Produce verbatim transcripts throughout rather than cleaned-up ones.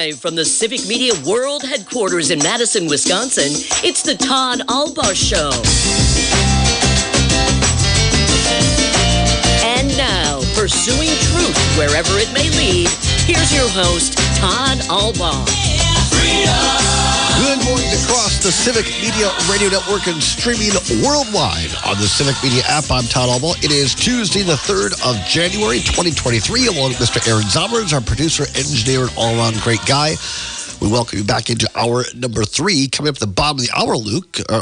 Live from the Civic Media World Headquarters in Madison, Wisconsin, it's the Todd Albaugh Show. And now, pursuing truth wherever it may lead, here's your host, Todd Albaugh. Good morning across the Civic Media Radio Network and streaming worldwide on the Civic Media app. I'm Todd Albaugh. It is Tuesday, the third of January, twenty twenty-three, along with Mister Aaron Zommers, our producer, engineer, and all-around great guy. We welcome you back into hour number three. Coming up at the bottom of the hour, Luke, uh,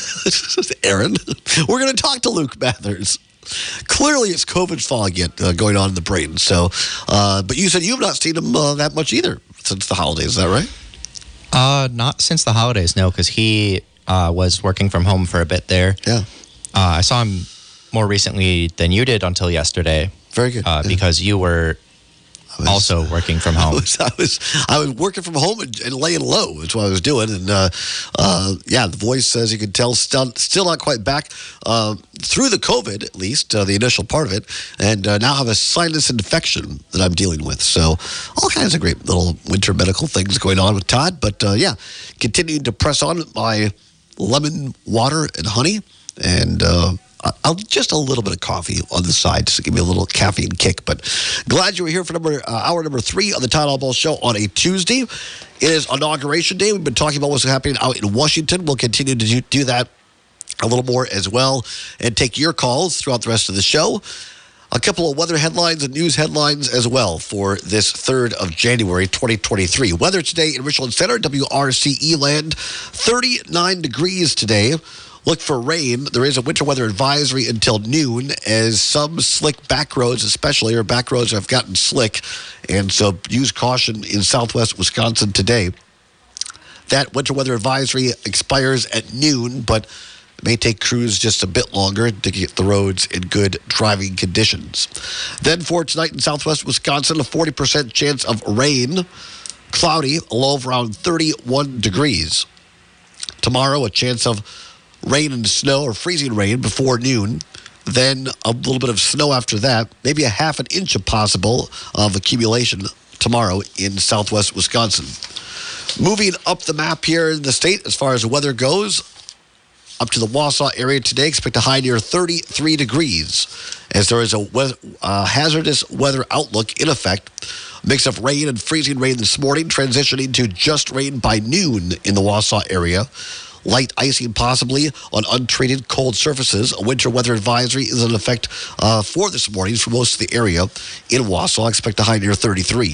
Aaron, we're going to talk to Luke Mathers. Clearly, it's COVID's fall again uh, going on in the brain. So, uh, but you said you've not seen him uh, that much either since the holidays. Is that right? Uh, not since the holidays, no, because he uh, was working from home for a bit there. Yeah. Uh, I saw him more recently than you did until yesterday. Very good. Uh, yeah. Because you were was, also working from home. I was, I was, I was working from home and, and laying low. That's what I was doing. And, uh, uh, yeah, the voice, as you can tell, still, still not quite back uh, through the COVID, at least, uh, the initial part of it. And uh, now have a sinus infection that I'm dealing with. So all kinds of great little winter medical things going on with Todd. But, uh, yeah, continuing to press on with my lemon water and honey. And, uh, I'll just a little bit of coffee on the side just to give me a little caffeine kick. But glad you were here for number uh, hour number three of the Todd Albaugh Show on a Tuesday. It is Inauguration Day. We've been talking about what's happening out in Washington. We'll continue to do, do that a little more as well and take your calls throughout the rest of the show. A couple of weather headlines and news headlines as well for this third of January, twenty twenty-three. Weather today in Richland Center, W R C E land, thirty-nine degrees today. Look for rain. There is a winter weather advisory until noon as some slick back roads, especially, or back roads have gotten slick. And so use caution in southwest Wisconsin today. That winter weather advisory expires at noon, but it may take crews just a bit longer to get the roads in good driving conditions. Then for tonight in southwest Wisconsin, a forty percent chance of rain. Cloudy, a low of around thirty-one degrees. Tomorrow, a chance of rain and snow or freezing rain before noon. Then a little bit of snow after that. Maybe a half an inch of possible of accumulation tomorrow in southwest Wisconsin. Moving up the map here in the state as far as the weather goes, up to the Wausau area today, expect a high near thirty-three degrees as there is a weather, uh, hazardous weather outlook in effect. Mix of rain and freezing rain this morning, transitioning to just rain by noon in the Wausau area. Light icing possibly on untreated cold surfaces. A winter weather advisory is in effect uh, for this morning for most of the area in Wausau. I expect a high near thirty-three.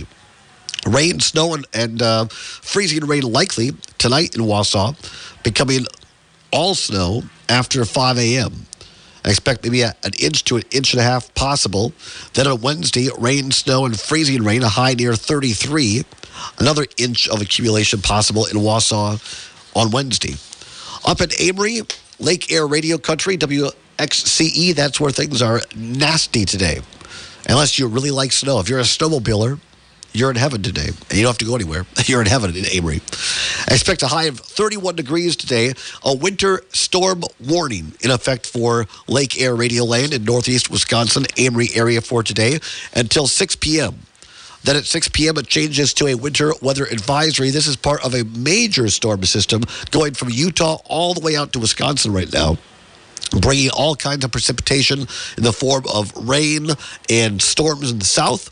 Rain, snow, and, and uh, freezing rain likely tonight in Wausau, becoming all snow after five a.m. I expect maybe a, an inch to an inch and a half possible. Then on Wednesday, rain, snow, and freezing rain, a high near thirty-three. Another inch of accumulation possible in Wausau on Wednesday. Up in Amory, Lake Air Radio Country, W X C E, that's where things are nasty today. Unless you really like snow. If you're a snowmobiler, you're in heaven today. And you don't have to go anywhere. You're in heaven in Amory. I expect a high of thirty-one degrees today. A winter storm warning in effect for Lake Air Radio Land in northeast Wisconsin, Amory area for today until six p.m. Then at six p.m., it changes to a winter weather advisory. This is part of a major storm system going from Utah all the way out to Wisconsin right now, bringing all kinds of precipitation in the form of rain and storms in the south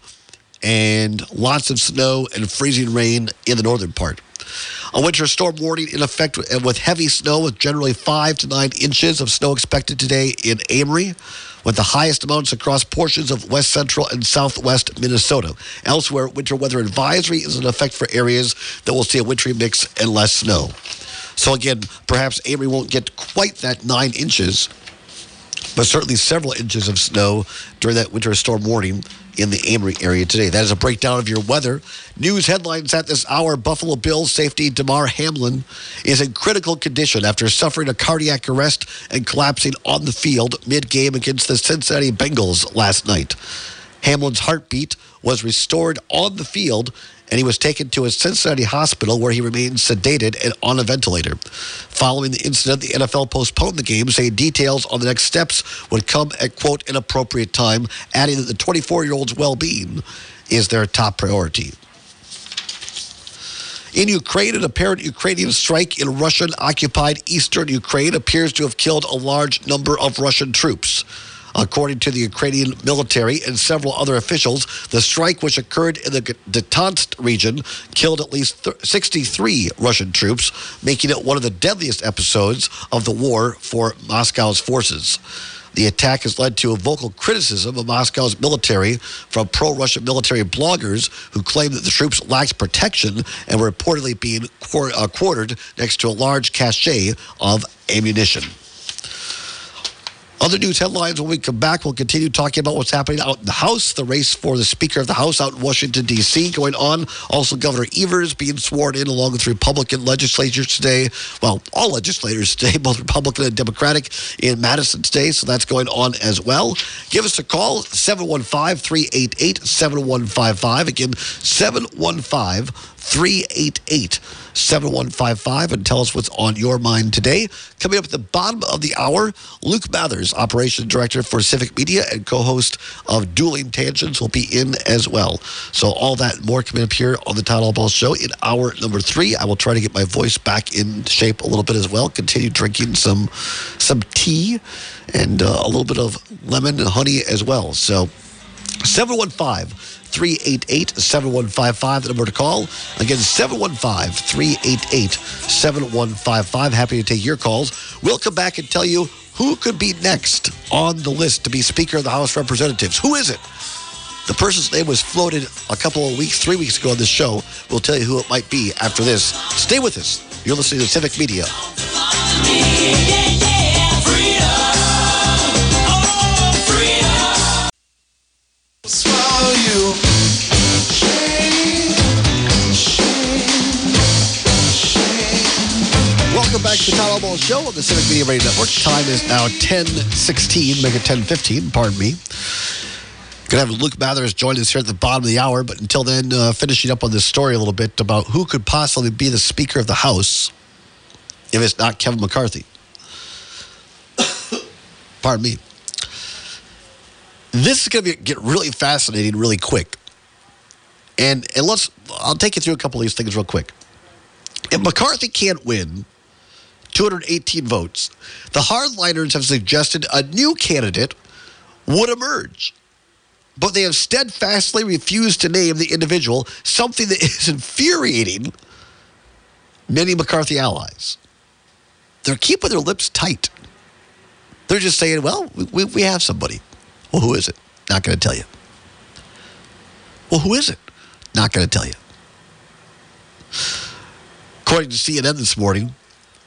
and lots of snow and freezing rain in the northern part. A winter storm warning in effect with heavy snow with generally five to nine inches of snow expected today in Amory, with the highest amounts across portions of west central and southwest Minnesota. Elsewhere, winter weather advisory is in effect for areas that will see a wintry mix and less snow. So again, perhaps Amory won't get quite that nine inches, but certainly several inches of snow during that winter storm warning in the Amory area today. That is a breakdown of your weather. News headlines at this hour. Buffalo Bills safety Damar Hamlin is in critical condition after suffering a cardiac arrest and collapsing on the field mid-game against the Cincinnati Bengals last night. Hamlin's heartbeat was restored on the field, and he was taken to a Cincinnati hospital where he remains sedated and on a ventilator. Following the incident, the N F L postponed the game, saying details on the next steps would come at, quote, an appropriate time, adding that the twenty-four-year-old's well-being is their top priority. In Ukraine, an apparent Ukrainian strike in Russian-occupied eastern Ukraine appears to have killed a large number of Russian troops. According to the Ukrainian military and several other officials, the strike, which occurred in the Donetsk region, killed at least sixty-three Russian troops, making it one of the deadliest episodes of the war for Moscow's forces. The attack has led to a vocal criticism of Moscow's military from pro-Russian military bloggers who claim that the troops lacked protection and were reportedly being quartered next to a large cache of ammunition. Other news headlines when we come back, we'll continue talking about what's happening out in the House, the race for the Speaker of the House out in Washington, D C going on. Also, Governor Evers being sworn in along with Republican legislatures today. Well, all legislators today, both Republican and Democratic in Madison today, so that's going on as well. Give us a call, seven one five, three eight eight, seven one five five. Again, seven one five, three eight eight, seven one five five, and tell us what's on your mind today. Coming up at the bottom of the hour, Luke Mathers, Operations Director for Civic Media and co-host of Dueling Tangents, will be in as well. So all that and more coming up here on the Todd Allball Show in hour number three. I will try to get my voice back in shape a little bit as well. Continue drinking some some tea and uh, a little bit of lemon and honey as well. So seven one five, three eight eight, seven one five five, the number to call. Again, seven one five, three eight eight, seven one five five. Happy to take your calls. We'll come back and tell you who could be next on the list to be Speaker of the House of Representatives. Who is it? The person's name was floated a couple of weeks, three weeks ago on this show. We'll tell you who it might be after this. Stay with us. You're listening to Civic Media. Swallow you. Shame, shame, shame. Welcome back to the Todd Allball Show on the Civic Media Radio Network. Time is now ten sixteen, make it ten fifteen, pardon me. Going to have Luke Mathers join us here at the bottom of the hour, but until then, uh, finishing up on this story a little bit about who could possibly be the Speaker of the House if it's not Kevin McCarthy. Pardon me. This is going to get really fascinating really quick. And, and let's, I'll take you through a couple of these things real quick. If McCarthy can't win two hundred eighteen votes, the hardliners have suggested a new candidate would emerge. But they have steadfastly refused to name the individual, something that is infuriating many McCarthy allies. They're keeping their lips tight. They're just saying, well, we, we have somebody. Well, who is it? Not going to tell you. Well, who is it? Not going to tell you. According to C N N this morning,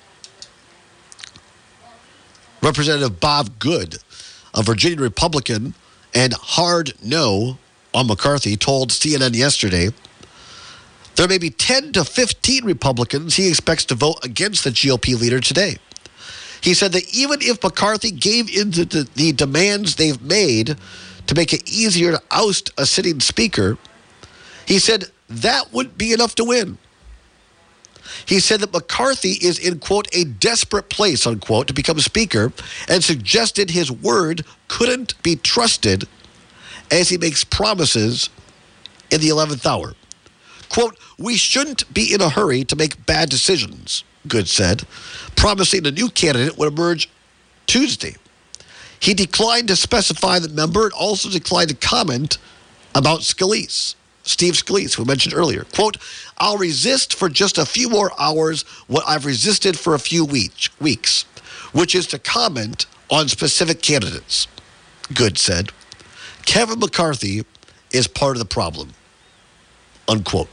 Representative Bob Good, a Virginia Republican and hard no on McCarthy, told C N N yesterday there may be ten to fifteen Republicans he expects to vote against the G O P leader today. He said that even if McCarthy gave in to the, the demands they've made to make it easier to oust a sitting speaker, he said that wouldn't be enough to win. He said that McCarthy is in, quote, a desperate place, unquote, to become speaker, and suggested his word couldn't be trusted as he makes promises in the eleventh hour. Quote, we shouldn't be in a hurry to make bad decisions, Good said, promising a new candidate would emerge Tuesday. He declined to specify the member and also declined to comment about Scalise, Steve Scalise, who we mentioned earlier. Quote, I'll resist for just a few more hours what I've resisted for a few week, weeks, which is to comment on specific candidates, Good said. Kevin McCarthy is part of the problem, unquote.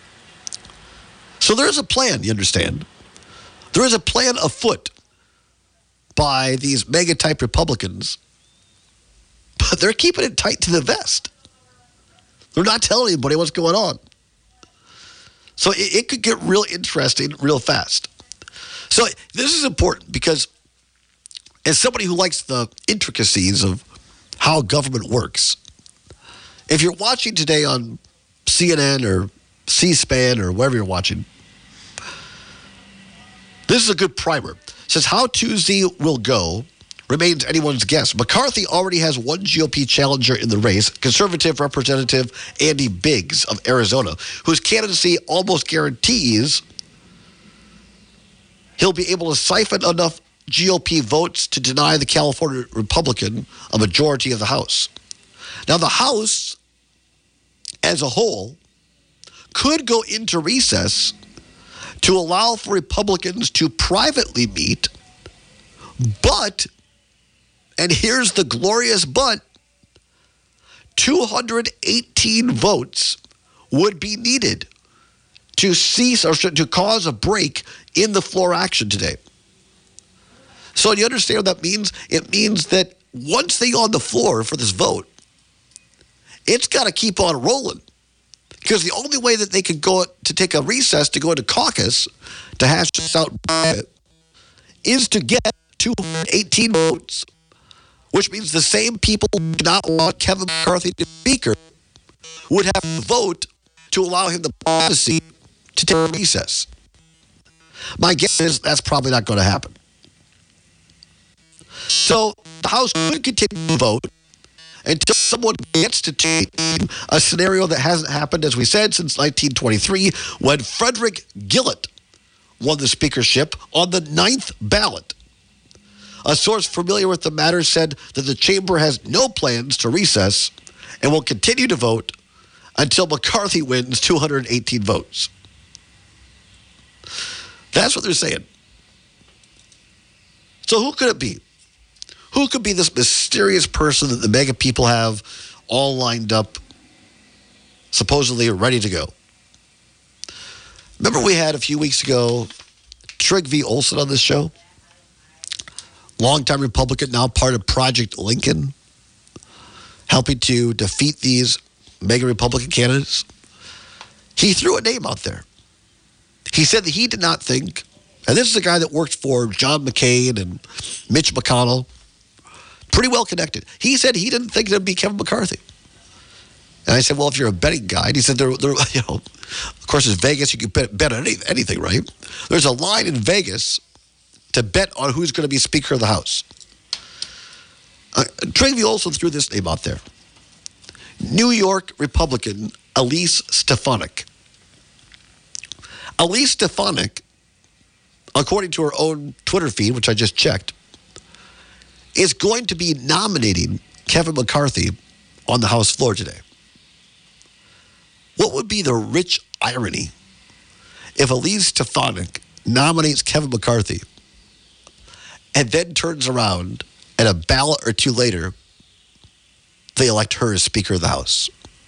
So there is a plan, you understand? There is a plan afoot by these mega-type Republicans, but they're keeping it tight to the vest. They're not telling anybody what's going on. So it, it could get real interesting real fast. So this is important because as somebody who likes the intricacies of how government works, if you're watching today on C N N or C-SPAN or wherever you're watching, this is a good primer. It says how Tuesday will go remains anyone's guess. McCarthy already has one G O P challenger in the race, conservative Representative Andy Biggs of Arizona, whose candidacy almost guarantees he'll be able to siphon enough G O P votes to deny the California Republican a majority of the House. Now, the House as a whole could go into recess to allow for Republicans to privately meet, but, and here's the glorious but, two hundred eighteen votes would be needed to cease or to cause a break in the floor action today. So you understand what that means? It means that once they go on the floor for this vote, it's got to keep on rolling. Because the only way that they could go to take a recess to go into caucus to hash this out is to get two hundred eighteen votes, which means the same people who do not want Kevin McCarthy to be Speaker would have to vote to allow him the policy to take a recess. My guess is that's probably not going to happen. So the House could continue to vote until someone gets to take a scenario that hasn't happened, as we said, since nineteen twenty-three, when Frederick Gillett won the speakership on the ninth ballot. A source familiar with the matter said that the chamber has no plans to recess and will continue to vote until McCarthy wins two hundred eighteen votes. That's what they're saying. So who could it be? Who could be this mysterious person that the mega people have all lined up, supposedly ready to go? Remember we had a few weeks ago Trygve Olsen on this show? Longtime Republican, now part of Project Lincoln, helping to defeat these mega Republican candidates. He threw a name out there. He said that he did not think, and this is a guy that worked for John McCain and Mitch McConnell, pretty well connected. He said he didn't think it would be Kevin McCarthy. And I said, well, if you're a betting guy, and he said, there, there, you know, of course, it's Vegas. You can bet, bet on any, anything, right? There's a line in Vegas to bet on who's going to be Speaker of the House. Uh, Trygve Olsen threw this name out there. New York Republican Elise Stefanik. Elise Stefanik, according to her own Twitter feed, which I just checked, is going to be nominating Kevin McCarthy on the House floor today. What would be the rich irony if Elise Stefanik nominates Kevin McCarthy and then turns around and a ballot or two later, they elect her as Speaker of the House?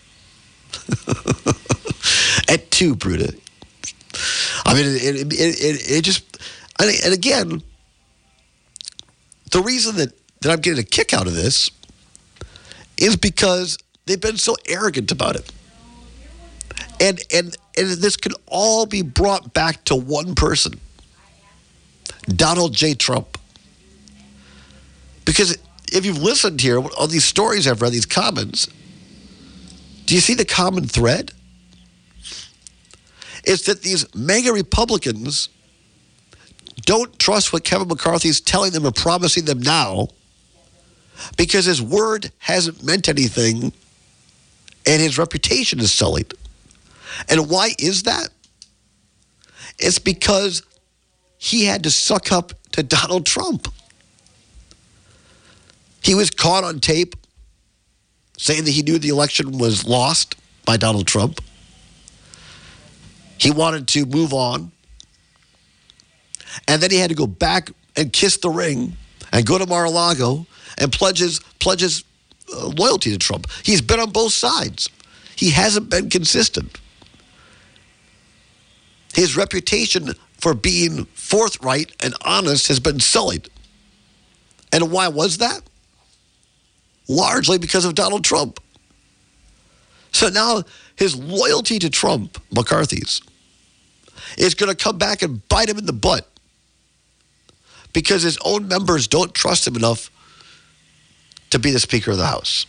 At two, Bruda. I mean, it, it, it, it just, and again, the reason that, that I'm getting a kick out of this is because they've been so arrogant about it. And, and, and this can all be brought back to one person, Donald J. Trump. Because if you've listened here, all these stories I've read, these comments, do you see the common thread? It's that these mega Republicans don't trust what Kevin McCarthy's telling them or promising them now because his word hasn't meant anything and his reputation is sullied. And why is that? It's because he had to suck up to Donald Trump. He was caught on tape saying that he knew the election was lost by Donald Trump. He wanted to move on. And then he had to go back and kiss the ring and go to Mar-a-Lago and pledge his, pledge his uh, loyalty to Trump. He's been on both sides. He hasn't been consistent. His reputation for being forthright and honest has been sullied. And why was that? Largely because of Donald Trump. So now his loyalty to Trump, McCarthy's, is going to come back and bite him in the butt because his own members don't trust him enough to be the Speaker of the House.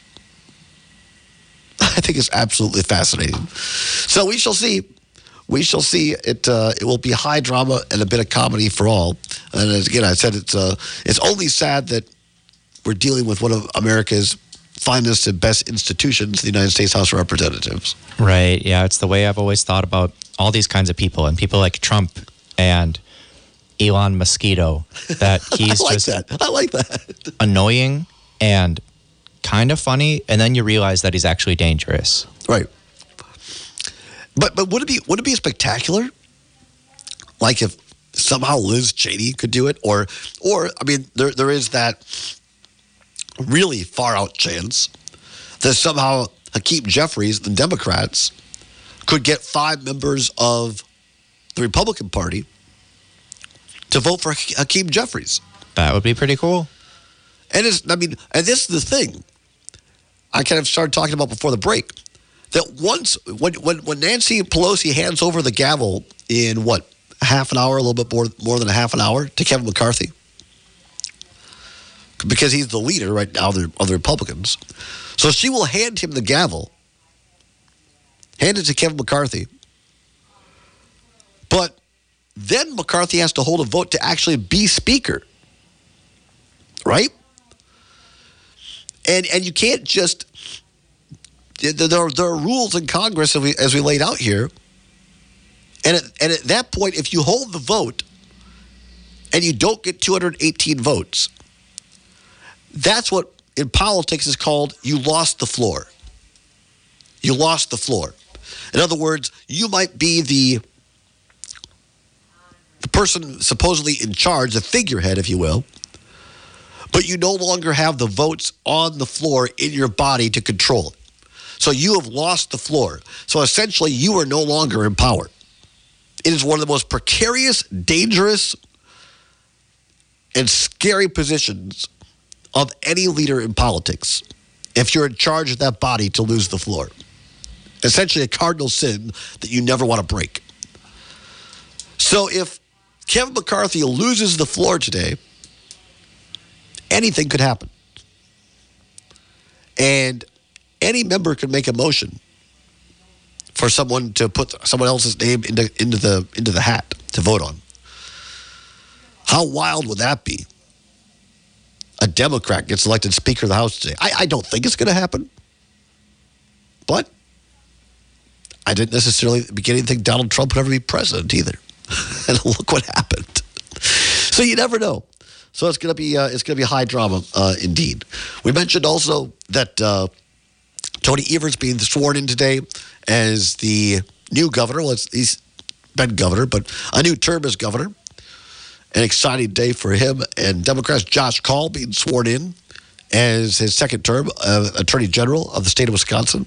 I think it's absolutely fascinating. So we shall see. We shall see. It uh, it will be high drama and a bit of comedy for all. And as, again, I said it's uh, it's only sad that we're dealing with one of America's finest and best institutions, the United States House of Representatives. Right. Yeah. It's the way I've always thought about all these kinds of people and people like Trump and Elon Mosquito, that he's I like just that. I like that. annoying and kind of funny. And then you realize that he's actually dangerous. Right. But but would it be would it be spectacular? Like if somehow Liz Cheney could do it, or or I mean, there there is that really far out chance that somehow Hakeem Jeffries, the Democrats, could get five members of the Republican Party to vote for Hakeem Jeffries. That would be pretty cool. And it's, I mean, and this is the thing I kind of started talking about before the break, that once, when, when, when Nancy Pelosi hands over the gavel in what, half an hour, a little bit more, more than a half an hour to Kevin McCarthy, because he's the leader right now of the, of the Republicans. So she will hand him the gavel, hand it to Kevin McCarthy, but then McCarthy has to hold a vote to actually be speaker, right? And and you can't just, there are, there are rules in Congress as we, as we laid out here, and at, and at that point, if you hold the vote and you don't get two hundred eighteen votes, that's what in politics is called you lost the floor. You lost the floor. In other words, you might be the the person supposedly in charge, the figurehead, if you will, but you no longer have the votes on the floor in your body to control it. So you have lost the floor. So essentially, you are no longer in power. It is one of the most precarious, dangerous, and scary positions of any leader in politics if you're in charge of that body to lose the floor. Essentially a cardinal sin that you never want to break. So if Kevin McCarthy loses the floor today, anything could happen. And any member could make a motion for someone to put someone else's name into, into the into the hat to vote on. How wild would that be? A Democrat gets elected Speaker of the House today. I, I don't think it's going to happen. But I didn't necessarily begin to think Donald Trump would ever be president either. And look what happened. So you never know. So it's going to be uh, it's going to be high drama uh, indeed. We mentioned also that uh, Tony Evers being sworn in today as the new governor. Well, it's, he's been governor, but a new term as governor. An exciting day for him. And Democrats Josh Kaul being sworn in as his second term uh, Attorney General of the state of Wisconsin.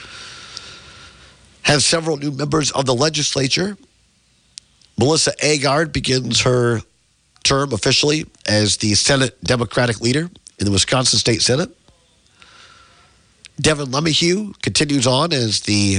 Have several new members of the legislature. Melissa Agard begins her term officially as the Senate Democratic leader in the Wisconsin State Senate. Devin LeMahieu continues on as the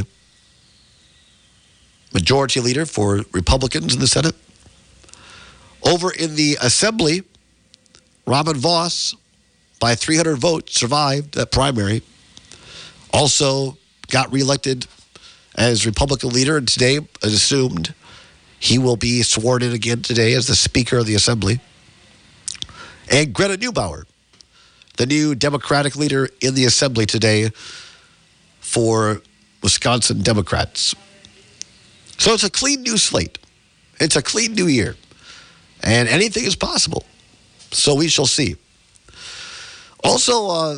majority leader for Republicans in the Senate. Over in the Assembly, Robin Vos, by three hundred votes, survived that primary. Also got reelected as Republican leader, and today is assumed he will be sworn in again today as the Speaker of the Assembly. And Greta Neubauer, the new Democratic leader in the Assembly today for Wisconsin Democrats. So it's a clean new slate. It's a clean new year. And anything is possible. So we shall see. Also, uh,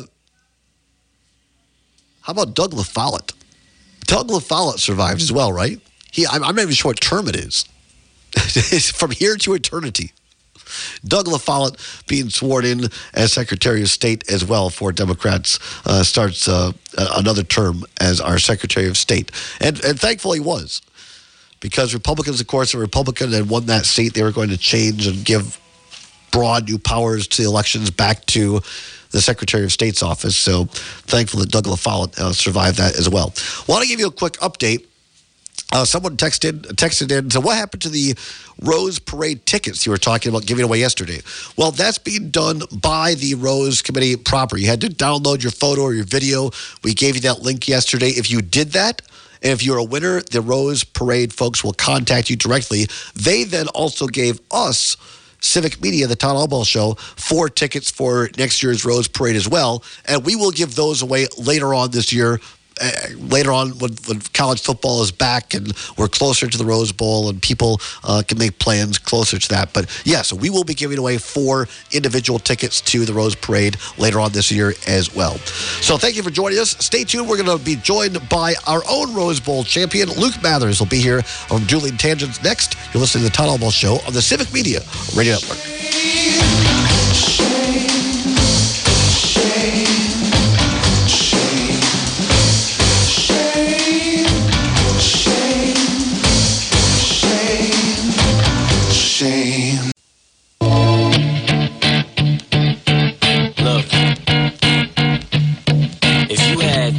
how about Doug LaFollette? Doug LaFollette survived as well, right? He, I'm, I'm not even sure what term it is. It's from here to eternity. Doug LaFollette being sworn in as Secretary of State as well for Democrats uh, starts uh, another term as our Secretary of State. And, and thankfully he was. Because Republicans, of course, are Republican and won that seat. They were going to change and give broad new powers to the elections back to the Secretary of State's office. So thankful that Doug LaFollette uh, survived that as well. Want to give you a quick update. Uh, someone texted texted in and said, what happened to the Rose Parade tickets you were talking about giving away yesterday? Well, that's being done by the Rose Committee proper. You had to download your photo or your video. We gave you that link yesterday. If you did that, and if you're a winner, the Rose Parade folks will contact you directly. They then also gave us Civic Media, the Todd Allball Show, four tickets for next year's Rose Parade as well. And we will give those away later on this year. Uh, later on, when, when college football is back and we're closer to the Rose Bowl and people uh, can make plans closer to that. But yeah, so we will be giving away four individual tickets to the Rose Parade later on this year as well. So thank you for joining us. Stay tuned. We're going to be joined by our own Rose Bowl champion, Luke Mathers, will be here on Dueling Tangents next. You're listening to the Todd Allball Show on the Civic Media Radio Network. Shame. Look, if you had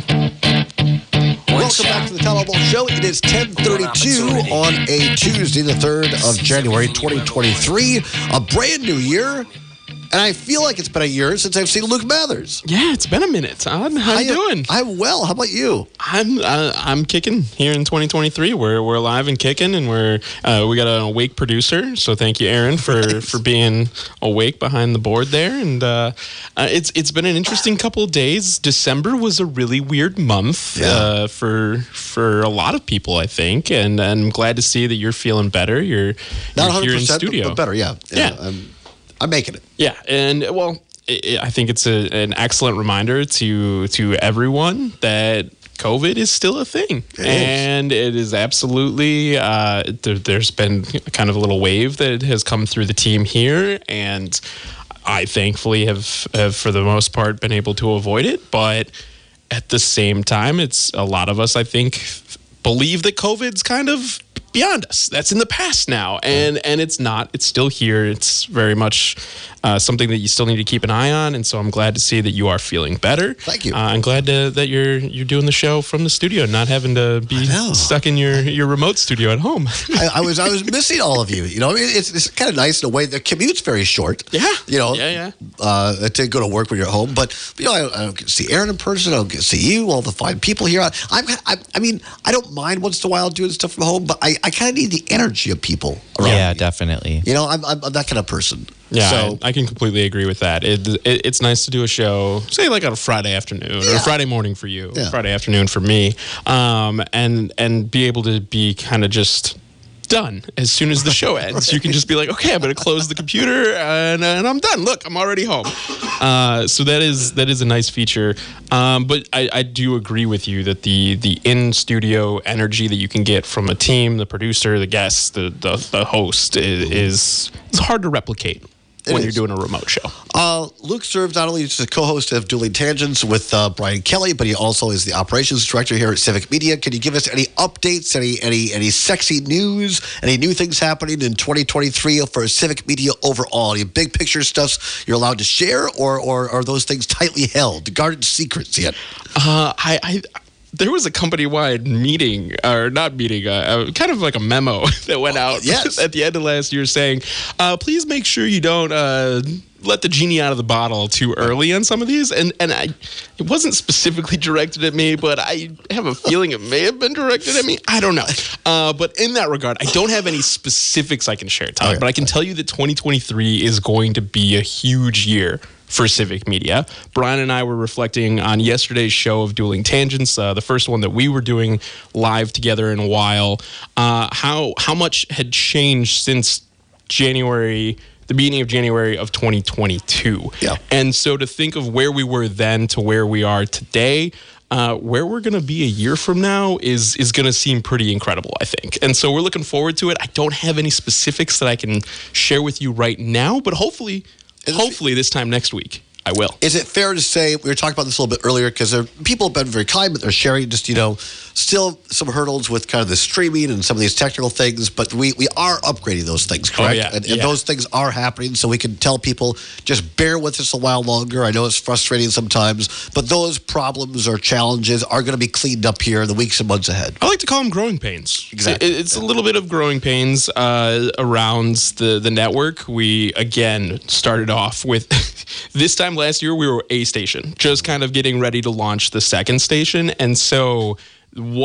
one Welcome back to the Todd Allball Show. It is ten thirty-two on a Tuesday, the third of January, twenty twenty-three. A brand new year. And I feel like it's been a year since I've seen Luke Mathers. Yeah, it's been a minute, Todd. How you doing? I'm well. How about you? I'm uh, I'm kicking here in twenty twenty-three. We're we're alive and kicking, and we're uh, we got an awake producer. So thank you, Aaron, for, nice. for being awake behind the board there. And uh, uh, it's it's been an interesting couple of days. December was a really weird month yeah. uh, for for a lot of people, I think. And, and I'm glad to see that you're feeling better. You're not you're here in but, studio, but better. Yeah, yeah. yeah. I'm, I'm making it. Yeah, and well, it, I think it's a, an excellent reminder to to everyone that COVID is still a thing, it and is. it is absolutely. Uh, there, there's been kind of a little wave that has come through the team here, and I thankfully have, have for the most part been able to avoid it. But at the same time, it's a lot of us, I think, believe that COVID's kind of beyond us. That's in the past now, and and it's not. It's still here. It's very much uh, something that you still need to keep an eye on. And so I'm glad to see that you are feeling better. Thank you. Uh, I'm glad to, that you're you're doing the show from the studio, not having to be stuck in your, your remote studio at home. I, I was I was missing all of you. You know, I mean, it's it's kind of nice in a way. The commute's very short. Yeah. You know. Yeah, yeah. Uh, to go to work when you're at home, but you know, I, I don't get to see Aaron in person. I don't get to see you. All the fine people here. I, I'm. I, I mean, I don't mind once in a while doing stuff from home, but I, I kind of need the energy of people around Yeah, me. definitely. You know, I'm, I'm, I'm that kind of person. Yeah, so, I, I can completely agree with that. It, it, it's nice to do a show, say like on a Friday afternoon or Yeah. a Friday morning for you, Yeah. Friday afternoon for me, um, and and be able to be kind of just done as soon as the show ends. You can just be like, okay, I'm going to close the computer and, and I'm done. Look, I'm already home. Uh, so that is that is a nice feature. Um, but I, I do agree with you that the the in studio energy that you can get from a team, the producer, the guests, the the, the host is, is is hard to replicate It when is. you're doing a remote show. Uh, Luke serves not only as the co-host of Dueling Tangents with uh, Brian Kelly, but he also is the operations director here at Civic Media. Can you give us any updates, any any any sexy news, any new things happening in twenty twenty-three for Civic Media overall? Any big picture stuff you're allowed to share, or or are those things tightly held, guarded secrets yet? Uh, I, I there was a company-wide meeting, or not meeting, uh, uh, kind of like a memo that went out yes. at the end of last year saying, uh, please make sure you don't uh, let the genie out of the bottle too early on some of these. And and I, it wasn't specifically directed at me, but I have a feeling it may have been directed at me. I don't know. Uh, but in that regard, I don't have any specifics I can share, Todd. Okay. But I can tell you that twenty twenty-three is going to be a huge year for Civic Media. Brian and I were reflecting on yesterday's show of Dueling Tangents, uh, the first one that we were doing live together in a while, uh, how how much had changed since January, the beginning of January of twenty twenty-two. Yeah. And so to think of where we were then to where we are today, uh, where we're going to be a year from now is is going to seem pretty incredible, I think. And so we're looking forward to it. I don't have any specifics that I can share with you right now, but hopefully, hopefully this time next week, I will. Is it fair to say, we were talking about this a little bit earlier, because people have been very kind, but they're sharing just, you know, still some hurdles with kind of the streaming and some of these technical things, but we, we are upgrading those things, correct? Oh, yeah. And, and Yeah. those things are happening, so we can tell people, just bear with us a while longer. I know it's frustrating sometimes, but those problems or challenges are going to be cleaned up here in the weeks and months ahead. I like to call them growing pains. Exactly. It- It's a little bit of growing pains uh, around the, the network. We, again, started off with, this time last year, we were a station, just kind of getting ready to launch the second station. And so what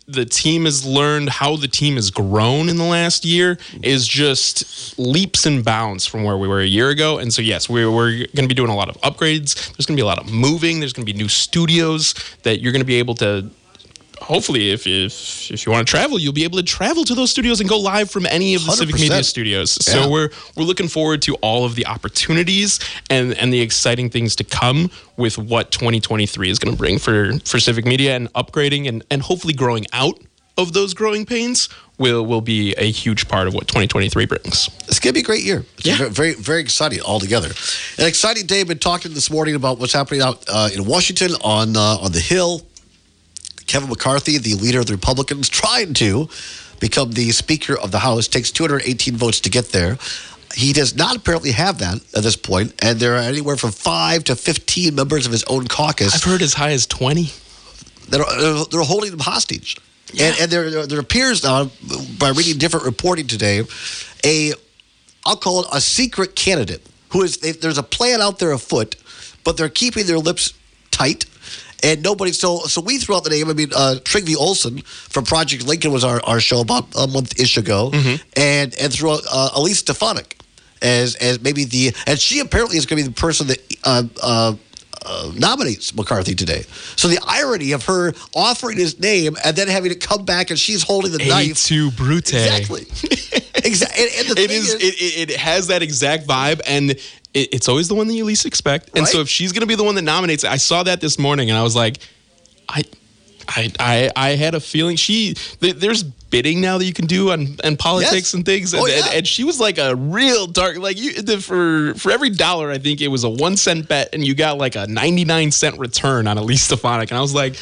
the team has learned, how the team has grown in the last year is just leaps and bounds from where we were a year ago. And so, yes, we're, we're going to be doing a lot of upgrades. There's going to be a lot of moving. There's going to be new studios that you're going to be able to, hopefully, if, if if you want to travel, you'll be able to travel to those studios and go live from any of the one hundred Civic percent. Media studios. Yeah. So we're we're looking forward to all of the opportunities and, and the exciting things to come with what twenty twenty-three is going to bring for, for Civic Media, and upgrading and, and hopefully growing out of those growing pains will will be a huge part of what twenty twenty-three brings. It's going to be a great year. It's Yeah. very, very exciting altogether. An exciting day. I've been talking this morning about what's happening out uh, in Washington on uh, on the Hill. Kevin McCarthy, the leader of the Republicans, trying to become the Speaker of the House. Takes two hundred eighteen votes to get there. He does not apparently have that at this point, and there are anywhere from five to fifteen members of his own caucus I've heard as high as twenty. that are they're holding him hostage. And, and there, there there appears now, by reading different reporting today, a I'll call it a secret candidate who is they, there's a plan out there afoot, but they're keeping their lips tight. And nobody, so so we threw out the name. I mean, uh, Trygve Olsen from Project Lincoln was our, our show about a month-ish ago, and and threw out uh, Elise Stefanik as as maybe the, and she apparently is going to be the person that uh, uh, uh, nominates McCarthy today. So the irony of her offering his name and then having to come back and she's holding the knife. to Brute. Exactly. Exactly. And, and the It thing is. is, It, it, it has that exact vibe, and it, it's always the one that you least expect. And so, Right. if she's going to be the one that nominates, I saw that this morning, and I was like, I, I, I, I had a feeling she. th- There's bidding now that you can do on, on politics Yes. and things, Oh, and, and, yeah. and she was like a real dark. Like you, the, for for every dollar, I think it was a one cent bet, and you got like a ninety-nine cent return on Elise Stefanik, and I was like.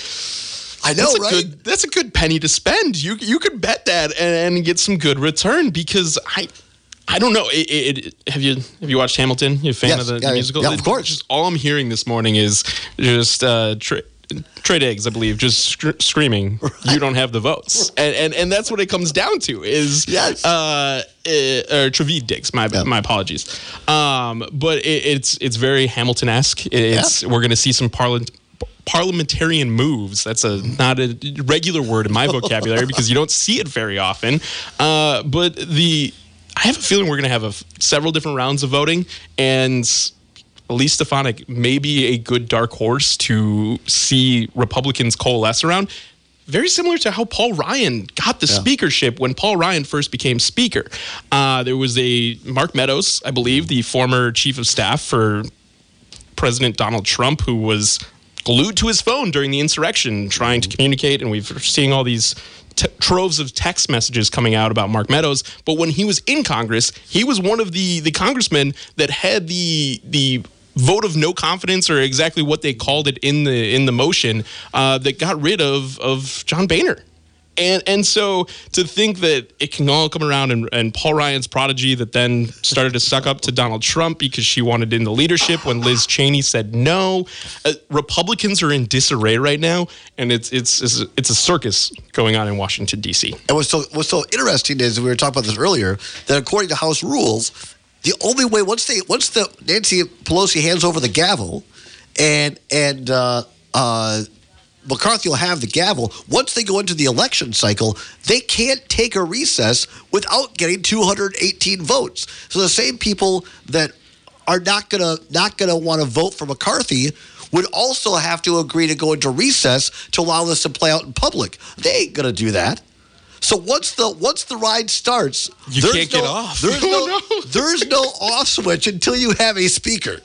I know, That's a right? good. That's a good penny to spend. You you could bet that and, and get some good return because I, I don't know. It, it, it- have you have you watched Hamilton? You a fan Yes. of the, Yeah, the musical? yeah, of It- course. Just all I'm hearing this morning is just uh, Trey, Trey Diggs, I believe, just sc- screaming, "You don't have the votes," and, and and that's what it comes down to. Is Yes. uh, uh, or Trevede Diggs. My Yeah. my apologies. Um, but it, it's it's very Hamilton-esque. It's we're going to see some parliament. Parliamentarian moves. That's a not a regular word in my vocabulary because you don't see it very often. Uh, but the I have a feeling we're going to have a f- several different rounds of voting, and Elise Stefanik may be a good dark horse to see Republicans coalesce around. Very similar to how Paul Ryan got the Yeah. speakership when Paul Ryan first became speaker. Uh, there was a Mark Meadows, I believe, the former chief of staff for President Donald Trump, who was glued to his phone during the insurrection trying to communicate, and we've seeing all these t- troves of text messages coming out about Mark Meadows. But when he was in Congress, he was one of the the congressmen that had the the vote of no confidence, or exactly what they called it in the in the motion, uh, that got rid of of John Boehner. And and so to think that it can all come around, and, and Paul Ryan's prodigy that then started to suck up to Donald Trump because she wanted in the leadership when Liz Cheney said no. Uh, Republicans are in disarray right now, and it's it's it's a, it's a circus going on in Washington, D C. And what's so what's so interesting is, we were talking about this earlier, that according to House rules, the only way once they once the Nancy Pelosi hands over the gavel, and and uh, uh, McCarthy will have the gavel. Once they go into the election cycle, they can't take a recess without getting two hundred eighteen votes. So the same people that are not gonna not gonna want to vote for McCarthy would also have to agree to go into recess to allow this to play out in public. They ain't gonna do that. So once the once the ride starts, You there's can't no, get off. There's Oh, no, no. there's no off switch until you have a speaker.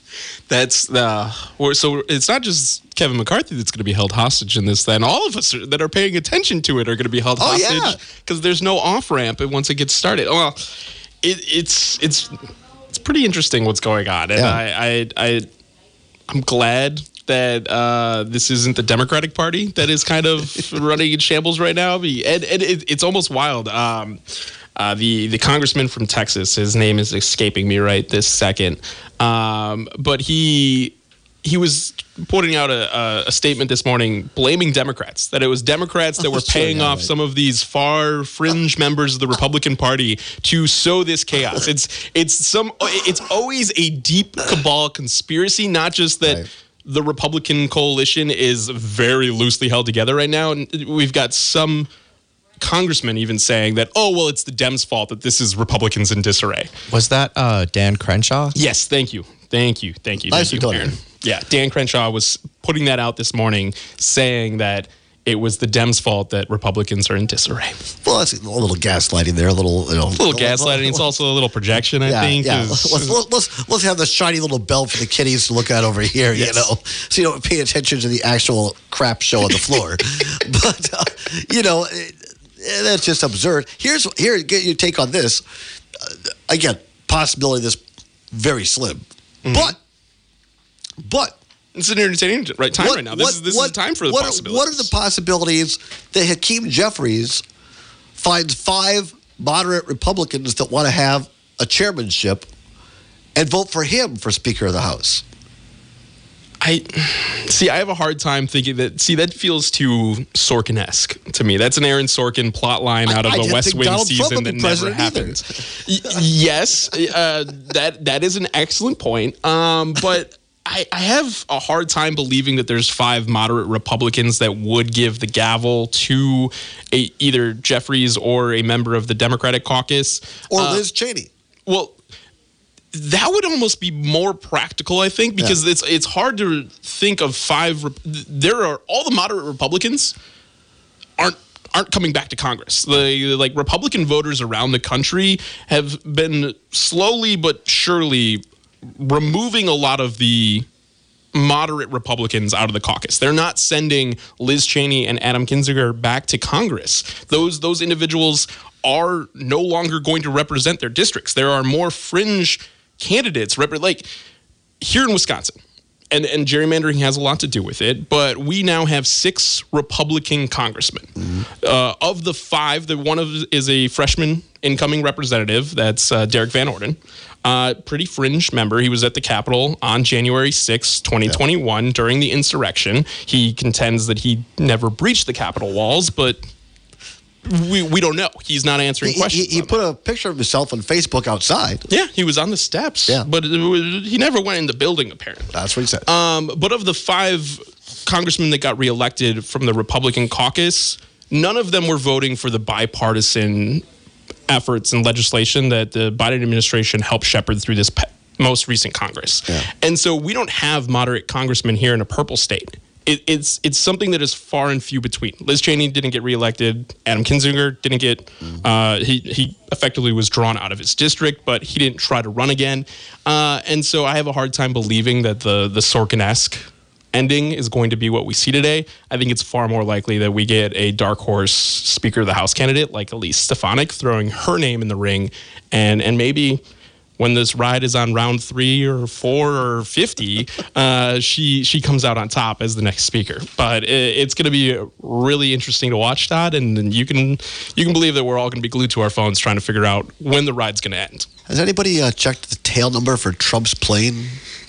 That's the or so it's not just Kevin McCarthy that's going to be held hostage in this. Then all of us are, that are paying attention to it are going to be held Oh, yeah. hostage because there's no off ramp once it gets started. Well, it, it's it's it's pretty interesting what's going on, and Yeah. I, I I I'm glad that uh, this isn't the Democratic Party that is kind of running in shambles right now. And, and it, it's almost wild. Um, uh, the the congressman from Texas, his name is escaping me right this second, um, but he he was putting out a, a, a statement this morning blaming Democrats, that it was Democrats that were sure, paying yeah, off right. some of these far fringe members of the Republican Party to sow this chaos. It's it's some it's always a deep cabal conspiracy, not just that Right. the Republican coalition is very loosely held together right now. And we've got some congressmen even saying that, oh, well, it's the Dems' fault that this is Republicans in disarray. Was that uh, Dan Crenshaw? Yes, thank you. Thank you. Thank you. Nicely Thank you, done, Aaron. Aaron. Yeah, Dan Crenshaw was putting that out this morning, saying that it was the Dems' fault that Republicans are in disarray. Well, that's a little gaslighting there, a little, you know, A little gaslighting. It's also a little projection, I yeah, think. yeah. is- Let's, let's, let's, let's have the shiny little bell for the kiddies to look at over here, Yes. you know, so you don't pay attention to the actual crap show on the floor. But, uh, you know, it, it- that's just absurd. Here's, here, get your take on this. Uh, again, possibility this very slim. Mm-hmm. But, but, It's an entertaining right time right now. This is this is time for the what, possibilities. What are the possibilities that Hakeem Jeffries finds five moderate Republicans that want to have a chairmanship and vote for him for Speaker of the House? I see. I have a hard time thinking that. See, that feels too Sorkin-esque to me. That's an Aaron Sorkin plot line out of I a didn't West think Wing Donald Trump season would that be never president either. happened. Y- yes, uh, that that is an excellent point. Um, but I, I have a hard time believing that there's five moderate Republicans that would give the gavel to a, either Jeffries or a member of the Democratic caucus Or Uh, Liz Cheney? Well, that would almost be more practical, I think, because Yeah. it's it's hard to think of five. Rep- there are all the moderate Republicans aren't aren't coming back to Congress. The like Republican voters around the country have been slowly but surely removing a lot of the moderate Republicans out of the caucus. They're not sending Liz Cheney and Adam Kinzinger back to Congress. Those those individuals are no longer going to represent their districts. There are more fringe candidates, rep- like here in Wisconsin. And, and gerrymandering has a lot to do with it, but we now have six Republican congressmen. Uh, of the five, the one of is a freshman incoming representative. That's uh, Derek Van Orden. Uh, pretty fringe member. He was at the Capitol on January sixth, twenty twenty-one during the insurrection. He contends that he never breached the Capitol walls, but we we don't know. He's not answering He, questions. he, he on put that. a picture of himself on Facebook outside. Yeah, he was on the steps, Yeah. but it was, he never went in the building, apparently. That's what he said. Um, but of the five congressmen that got reelected from the Republican caucus, none of them were voting for the bipartisan efforts and legislation that the Biden administration helped shepherd through this pe- most recent Congress. Yeah. And so we don't have moderate congressmen here in a purple state. It, it's it's something that is far and few between. Liz Cheney didn't get reelected. Adam Kinzinger didn't get. Uh, he he effectively was drawn out of his district, but he didn't try to run again. Uh, and so I have a hard time believing that the the Sorkin-esque ending is going to be what we see today. I think it's far more likely that we get a dark horse Speaker of the House candidate like Elise Stefanik throwing her name in the ring, and and maybe when this ride is on round three or four or fifty, uh, she she comes out on top as the next speaker. But it, it's going to be really interesting to watch, Todd, and, and you can you can believe that we're all going to be glued to our phones trying to figure out when the ride's going to end. Has anybody uh, checked the tail number for Trump's plane?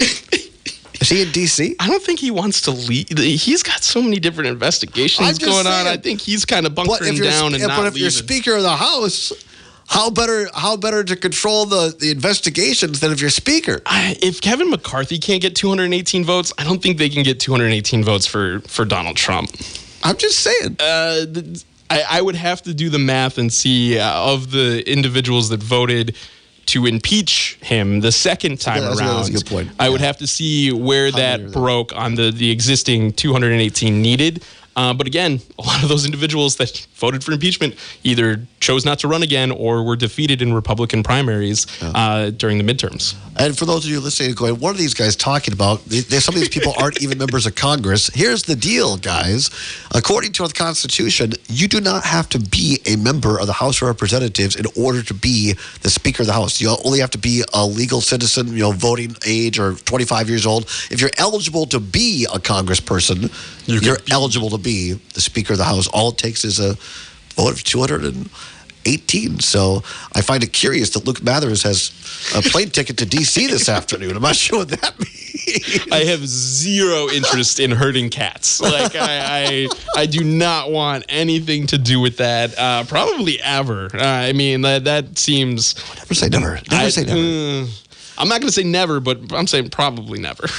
Is he in D C? I don't think he wants to leave. He's got so many different investigations I'm just going on. saying. I think he's kind of But bunkering if you're, down sp- and not but if you're leaving. Speaker of the House, how better how better to control the, the investigations than if you're Speaker? I, if Kevin McCarthy can't get two hundred eighteen votes, I don't think they can get two hundred eighteen votes for, for Donald Trump. I'm just saying. Uh, th- I, I would have to do the math and see uh, of the individuals that voted to impeach him the second time that's a- around. that's a good point. I would Yeah. have to see where many are that there? broke on the, the existing two hundred eighteen needed. Uh, but again, a lot of those individuals that voted for impeachment either chose not to run again or were defeated in Republican primaries uh, during the midterms. And for those of you listening, going, what are these guys talking about? They, they, some of these people aren't even members of Congress. Here's the deal, guys. According to the Constitution, you do not have to be a member of the House of Representatives in order to be the Speaker of the House. You only have to be a legal citizen, you know, voting age or twenty-five years old. If you're eligible to be a congressperson, you're eligible to be the Speaker of the House. All it takes is a vote of two hundred eighteen. So I find it curious that Luke Mathers has a plane ticket to D C this afternoon. I'm not sure what that means. I have zero interest in hurting cats. Like I, I, I do not want anything to do with that. Uh, probably ever. Uh, I mean, that that seems. Never say never. Never I- say never. uh, I'm not going to say never, but I'm saying probably never.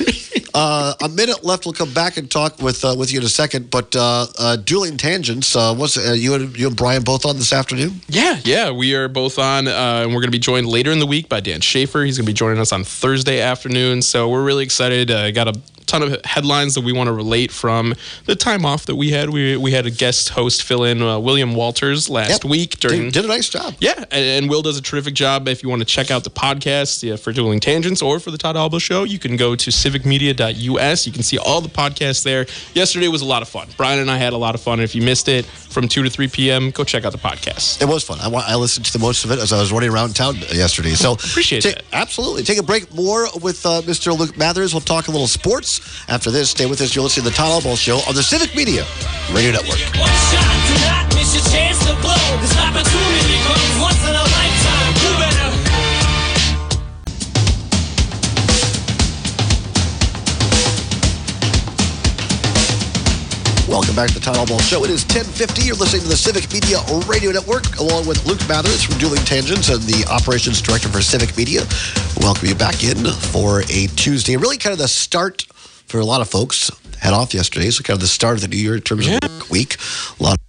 Uh, a minute left. We'll come back and talk with uh, with you in a second. But uh, uh, dueling tangents. Uh, what's uh, you and you and Brian both on this afternoon? Yeah, yeah, we are both on, uh, and we're going to be joined later in the week by Dan Schaefer. He's going to be joining us on Thursday afternoon. So we're really excited. Uh, got a ton of headlines that we want to relate from the time off that we had. We we had a guest host fill in, uh, William Walters, last Yep. week during. Did, did a nice job. Yeah, and, and Will does a terrific job. If you want to check out the podcast yeah, for Dueling Tangents or for the Todd Alba Show, you can go to civic media dot U S. You can see all the podcasts there. Yesterday was a lot of fun. Brian and I had a lot of fun. And if you missed it from two to three p.m., go check out the podcast. It was fun. I, wa- I listened to the most of it as I was running around town yesterday. So Appreciate ta- that. Absolutely. Take a break. More with uh, Mister Luke Mathers. We'll talk a little sports. After this, stay with us. You're listening to the Todd Alba Show on the Civic Media Radio Network. One shot, do not miss your chance to blow. This opportunity comes once in a lifetime. You better. Welcome back to the Todd Alba Show. It is ten fifty. You're listening to the Civic Media Radio Network, along with Luke Mathers from Dueling Tangents and the Operations Director for Civic Media. Welcome you back in for a Tuesday. Really kind of the start for a lot of folks. Head off yesterday, so kind of the start of the new year in terms Yeah. of work week. A lot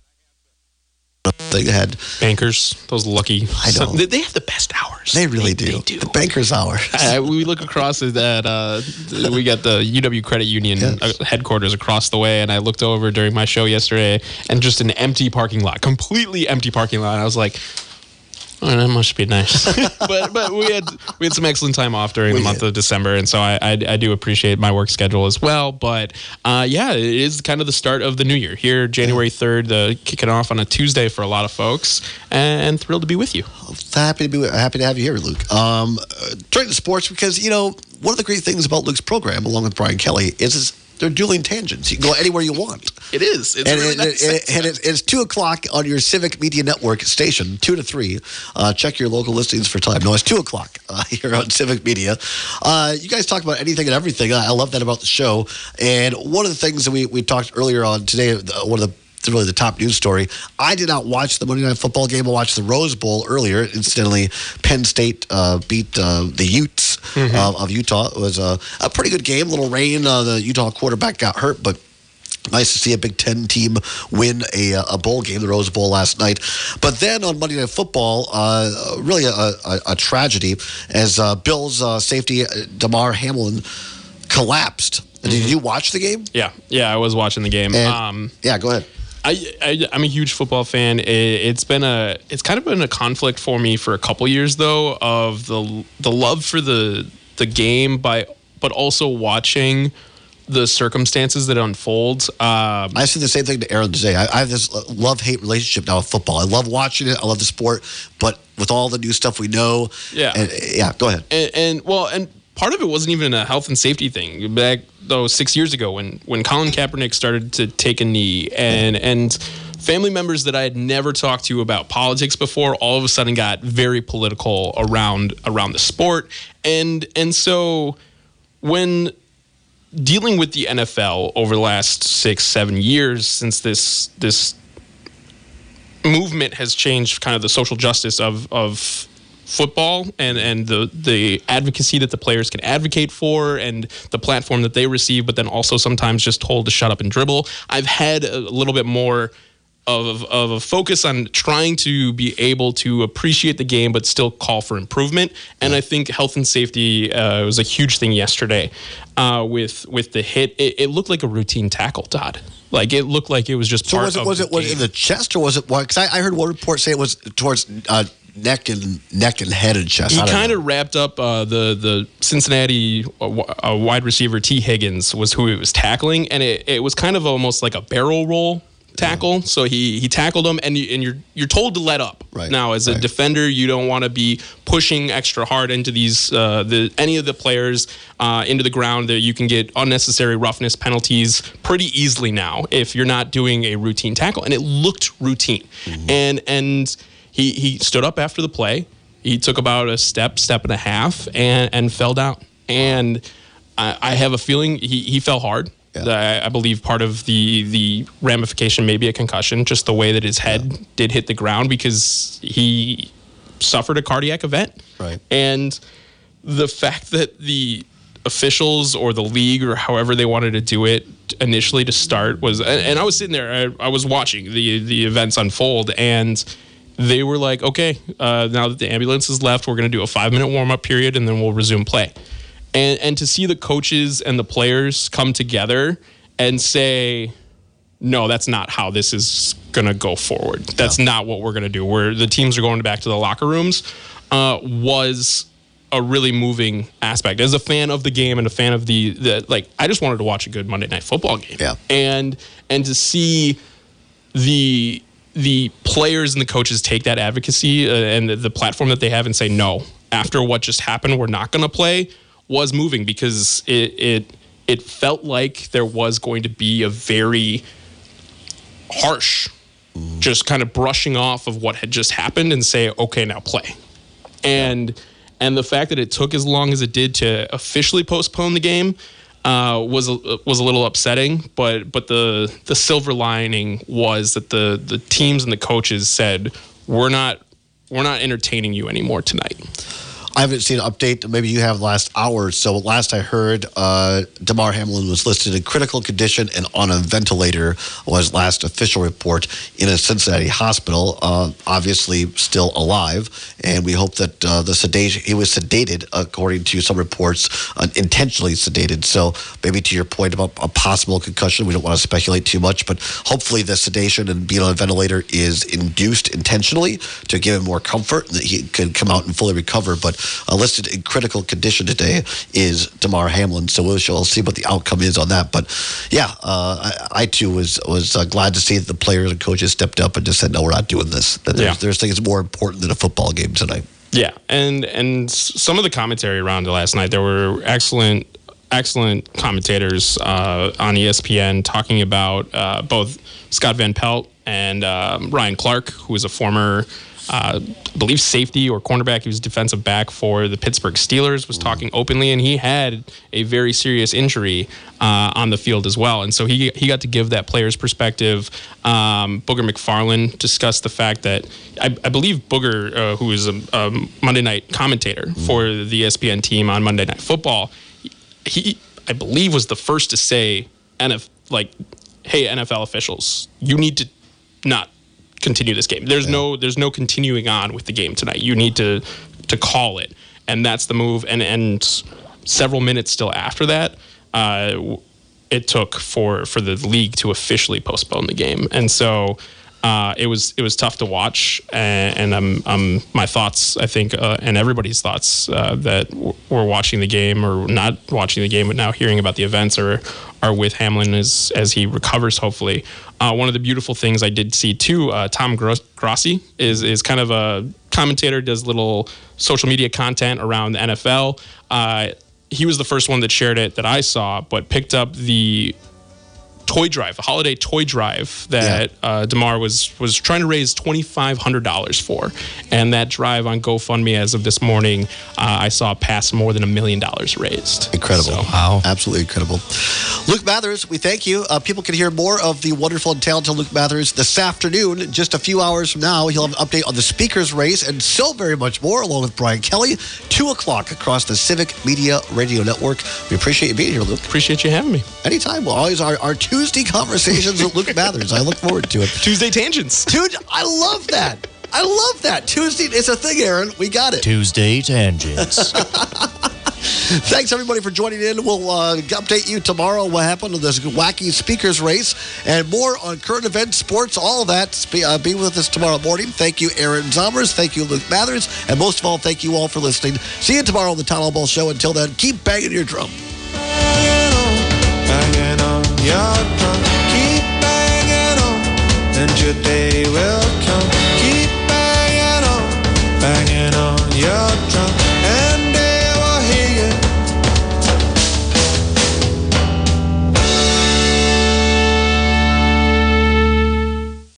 of they had. Bankers, those lucky. I know. They, they have the best hours. They really They- do. They do. The banker's hour. Uh, we look across at that. Uh, we got the U W Credit Union Yes. uh, headquarters across the way, and I looked over during my show yesterday, and just an empty parking lot, completely empty parking lot. And I was like, "Oh, that must be nice." but but we had we had some excellent time off during We the month did. of December, and so I, I I do appreciate my work schedule as well. But uh, yeah, it is kind of the start of the new year here, January third, the kicking off on a Tuesday for a lot of folks, and, and thrilled to be with you. Happy to be happy to have you here, Luke. Um, uh, turning to sports, because you know one of the great things about Luke's program, along with Brian Kelly, is, is they're dueling tangents. You can go anywhere you want. It is. It's and really it- nice. it- and it- it's two o'clock on your Civic Media Network station, two to three. Uh, check your local listings for time. No, it's two o'clock uh, here on Civic Media. Uh, you guys talk about anything and everything. I I love that about the show. And one of the things that we, we talked earlier on today, the- one of the really the top news story. I did not watch the Monday Night Football game. I watched the Rose Bowl earlier. Incidentally, Penn State uh, beat uh, the Utes uh, of Utah. It was a, a pretty good game. Little rain. Uh, the Utah quarterback got hurt, but nice to see a Big Ten team win a, a bowl game, the Rose Bowl last night. But then on Monday Night Football, uh, really a, a, a tragedy as uh, Bills uh, safety uh, Damar Hamlin collapsed. Did you watch the game? Yeah, yeah, I was watching the game. And- um, yeah, go ahead. I, I I'm a huge football fan. It, it's been a it's kind of been a conflict for me for a couple years though, of the the love for the the game by but also watching the circumstances that unfold. Um, I said the same thing to Aaron today. I, I have this love-hate relationship now with football. I love watching it. I love the sport, but with all the new stuff we know, Yeah. and, yeah. Go ahead. and, and well, and part of it wasn't even a health and safety thing. Back though six years ago, when when Colin Kaepernick started to take a knee, and and family members that I had never talked to about politics before, all of a sudden got very political around around the sport, and and so when dealing with the N F L over the last six seven years, since this this movement has changed kind of the social justice of of football and and the the advocacy that the players can advocate for and the platform that they receive, but then also sometimes just told to shut up and dribble. I've had a little bit more of of a focus on trying to be able to appreciate the game but still call for improvement. And I think health and safety uh, was a huge thing yesterday uh, with with the hit. It, it looked like a routine tackle, Todd. Like it looked like it was just So part was it of was the it was it game. in the chest or was it? Because I, I heard one report say it was towards uh, neck and neck and head and chest. He kind of wrapped up uh, the the Cincinnati uh, w- uh, wide receiver T. Higgins was who he was tackling, and it, it was kind of almost like a barrel roll tackle. So he he tackled him, and you, and you're you're told to let up. Right, Now, as a right. defender, you don't want to be pushing extra hard into these uh, the any of the players uh, into the ground. That you can get unnecessary roughness penalties pretty easily now if you're not doing a routine tackle, and it looked routine, Mm-hmm. and and. He he stood up after the play. He took about a step, step and a half, and, and fell down. And I, I have a feeling he, he fell hard. Yeah. I, I believe part of the the ramification may be a concussion, just the way that his head Yeah. did hit the ground because he suffered a cardiac event. Right. And the fact that the officials or the league or however they wanted to do it initially to start was, and, and I was sitting there, I, I was watching the the events unfold, and they were like, okay, uh, now that the ambulance is left, we're going to do a five minute warm up period, and then we'll resume play. And and to see the coaches and the players come together and say, no, that's not how this is going to go forward. That's yeah. not what we're going to do. Where the teams are going back to the locker rooms uh, was a really moving aspect. As a fan of the game and a fan of the, the like, I just wanted to watch a good Monday Night Football game. Yeah. And and to see the the players and the coaches take that advocacy uh, and the, the platform that they have and say, no, after what just happened, we're not going to play, was moving, because it, it it felt like there was going to be a very harsh, mm. just kind of brushing off of what had just happened and say, okay, now play. And yeah. and the fact that it took as long as it did to officially postpone the game uh, was a, was a little upsetting. But but the the silver lining was that the the teams and the coaches said, we're not we're not entertaining you anymore tonight. I haven't seen an update. Maybe you have the last hour or so. Last I heard, uh, Damar Hamlin was listed in critical condition and on a ventilator, was last official report in a Cincinnati hospital. Uh, obviously still alive, and we hope that uh, the sedation, he was sedated, according to some reports, uh, intentionally sedated. So maybe to your point about a possible concussion, we don't want to speculate too much, but hopefully the sedation and being on a ventilator is induced intentionally to give him more comfort and that he could come out and fully recover. But Uh, listed in critical condition today is Damar Hamlin, so we shall see what the outcome is on that. But yeah, uh, I, I too was was uh, glad to see that the players and coaches stepped up and just said, no, we're not doing this. That there's, yeah. there's things more important than a football game tonight. Yeah, and and some of the commentary around it last night, there were excellent excellent commentators uh, on E S P N talking about uh, both Scott Van Pelt and um, Ryan Clark, who is a former Uh, I believe safety or cornerback. He was defensive back for the Pittsburgh Steelers, was talking openly, and he had a very serious injury uh, on the field as well. And so he he got to give that player's perspective. Um, Booger McFarland discussed the fact that I, I believe Booger, uh, who is a, a Monday night commentator mm. for the E S P N team on Monday Night Football, he, I believe, was the first to say, N F, like, hey, N F L officials, you need to not continue this game. There's yeah. no there's no continuing on with the game tonight. You need to to call it, and that's the move. And and several minutes still after that, uh, it took for for the league to officially postpone the game. And so uh, it was it was tough to watch. And, and um, um, my thoughts, I think, uh, and everybody's thoughts uh, that w- were watching the game or not watching the game, but now hearing about the events are are with Hamlin as as he recovers, hopefully. Uh, one of the beautiful things I did see too, uh, Tom Gros- Grossi is is kind of a commentator, does little social media content around the N F L. Uh, he was the first one that shared it that I saw, but picked up the toy drive, a holiday toy drive that yeah. uh, Damar was was trying to raise twenty-five hundred dollars for. And that drive on GoFundMe as of this morning, uh, I saw pass more than a million dollars raised. Incredible. So, wow. Absolutely incredible. Luke Mathers, we thank you. Uh, people can hear more of the wonderful and talented Luke Mathers this afternoon. Just a few hours from now, he'll have an update on the speakers race and so very much more, along with Brian Kelly, two o'clock across the Civic Media Radio Network. We appreciate you being here, Luke. Appreciate you having me. Anytime. Well, always our, our Tuesday conversations with Luke Mathers. I look forward to it. Tuesday Tangents. Dude, I love that. I love that. Tuesday, it's a thing, Aaron. We got it. Tuesday Tangents. Thanks, everybody, for joining in. We'll uh, update you tomorrow what happened to this wacky speakers race and more on current events, sports, all of that. Be, uh, be with us tomorrow morning. Thank you, Aaron Zomers. Thank you, Luke Mathers. And most of all, thank you all for listening. See you tomorrow on the Town Hall Ball Show. Until then, keep banging your drum. Banging on, banging on your drum.